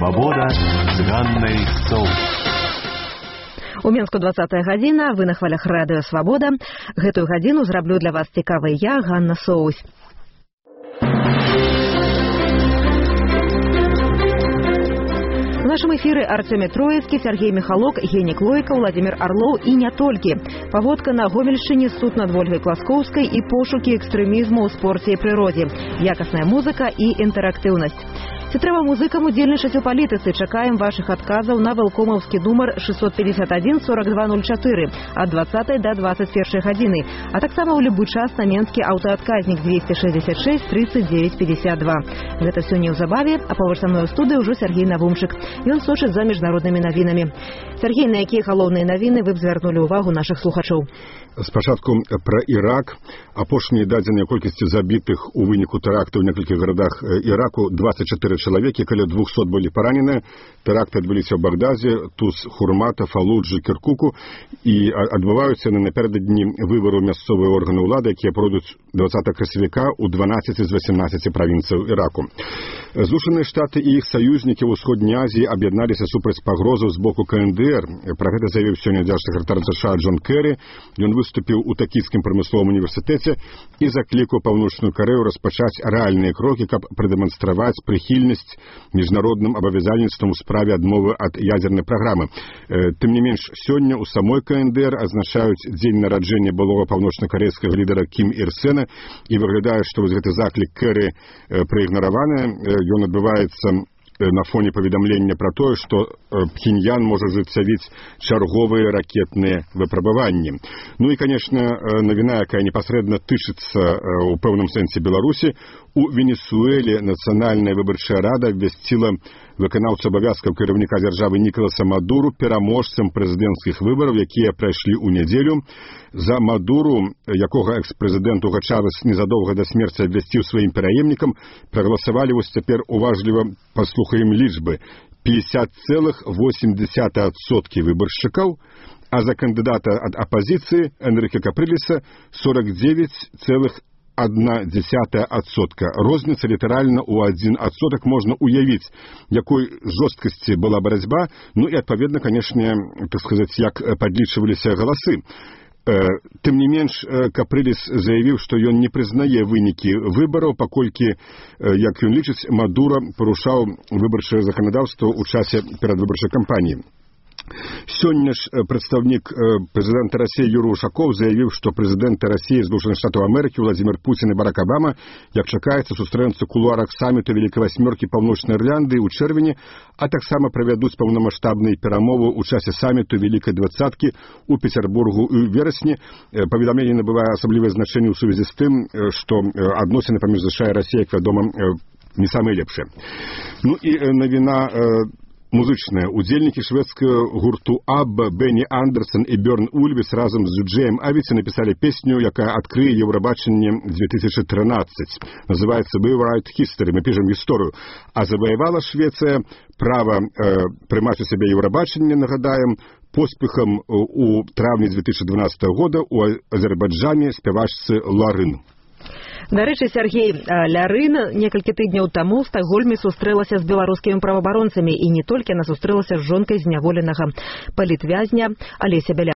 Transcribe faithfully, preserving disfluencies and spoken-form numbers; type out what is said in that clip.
Свабода цыганнай соў. У Менску двадцатая гадзіна, вы на хвалях радыё Свабода. Гэтую гадзіну зраблю для вас цікавай я, Ганна Соусь. В нашем эфире Артём Троицкий, Сергей Михалок, Генік Лойка, Владимир Орлоў и не толькі. Паводка на Гомельшчыне, суд над Ольгай Класкоўскай и пошуки экстремизму ў спорце и природе, якасная музыка и интерактивность. Ці трэба музыкам удзельнічаць у палітыцы? Чакаем ваших адказаў на вэлкомаўскі нумар шестьсот пятьдесят один сорок два ноль четыре ад двадцатай до двадцать первой гадзіны, а таксама ў любы час на менскі аўтаадказнік двести шестьдесят шесть тридцать девять пятьдесят два. Гэта все неўзабаве, а побач са мной у студыі ўжо Сергей Навумчык. Ён сочыць за міжнароднымі навінамі. Сергей, на якія галоўныя навіны вы б звярнулі ўвагу нашых слухачоў? Спачатку пра Ірак. Апошнія дадзеныя колькасці забітых у выніку тэракту ў некалькіх гарадах Іраку двадцать четыре чалавекі, каля двухсот былі параненыя. Тэракты адбыліся ў Багдазе, Туз, Хурмата, Фалуджы, Кіркуку і адбываюцца яны напярэдадні выбару мясцовыя органы ўлады, якія пройдуць двадцатага красавіка ў дванаццаці з васемнаццаці правінцыяў Іраку. Злучаныя Штаты і іх саюзнікі ў Усходняй Азіі аб'ядналіся супраць пагрозаў з боку ка эн дэ эр. Пра гэта заявіў сёння дзяржсакратар США Джон Кэрі. Ён выступіў у Такійскім прамысловым універсітэце і заклікаў Паўночную Карэю распачаць рэальныя крокі, каб прадэманстраваць прыхільнасць міжнародным абавязальніцтвам у справе адмовы ад ядзернай праграмы. Тым не менш, сёння ў самой ка эн дэ эр адзначаюць дзень нараджэння былога паўночнакарэйскага лідара Кім Ір Сэна, і выглядае, што вось гэты заклік Кэрі праігнараваны. Ён адбываецца на фоне паведамлення пра тое, што Пхеньян можа ажыццявіць чарговыя ракетныя выпрабаванні. Ну і, конечно, навіна, якая непасрэдна тычыцца у пэўным сэнсе Беларусі. У Венесуэле Нацыянальная выбарчая рада абвясціла выканаўцу абавязкаў кіраўніка дзяржавы Нікаласа Мадуру пераможцам прэзідэнцкіх выбараў, якія прайшлі ў нядзелю. За Мадуру, якога экс-прэзідэнт Уга Чавес незадоўга да смерці абвясціў сваім пераемнікам, прагаласавалі вось цяпер уважліва паслухаем лічбы пятьдесят целых восемь десятых адсотка выбаршчыкаў, а за кандыдата ад апазіцыі Энрыке Капрыліса сорок девять целых одна десятая адсотка. Розніца літаральна ў адзін адсотак. Можна уявіць, якой жорсткасці была барацьба, ну і адпаведна, канешне, так сказаць, як падлічваліся галасы. Тым не менш, Капрыліс заявіў, што ён не прызнае вынікі выбараў, паколькі, як ён лічыць, Мадура парушаў выбарчае заканадаўства ў часе перадвыбарчай кампаніі. Сёння ж прадстаўнік прэзідэнта Расіі Юрый Ушакоў заявіў, што прэзідэнты Расіі, Злучаных Штатаў Амерыкі Владзімір Пуцін і Барак Абама, як чакаецца, сустрэнуцца ў кулуарах саміту Вялікай Васьмёркі Паўночнай Ірландыі ў чэрвені, а таксама правядуць паўнамаштабныя перамовы ў часе саміту Вялікай Дваццаткі ў Пецярбургу ў верасні. Паведамленне набывае асаблівае значэнне ў сувязі з тым, што адносіны паміж США і Расіяй, як вядома, не самыя лепшыя. Ну і навіна музычныя. Удзельнікі шведскага гурту Абба, Бенні Андерсон і Бёрн Ульвіс разам з Джеем Авіці напісалі песню, якая адкрые Еўрабачанне две тысячи тринадцать. Называецца «We Write History», мы пішам гісторыю. А заваявала Швецыя права э, прымаць у сябе Еўрабачанне, нагадаем, поспехам у траўні две тысячи дванадцатого года у Азербайджане спявачцы Ларын. Дарэчы, Сергей, Лярын некалькі тыдняў таму ў Стакгольме сустрэлася з беларускімі праваабаронцамі, і не толькі, яна сустрэлася з жонкай зняволенага палітвязня Алеся Бяля.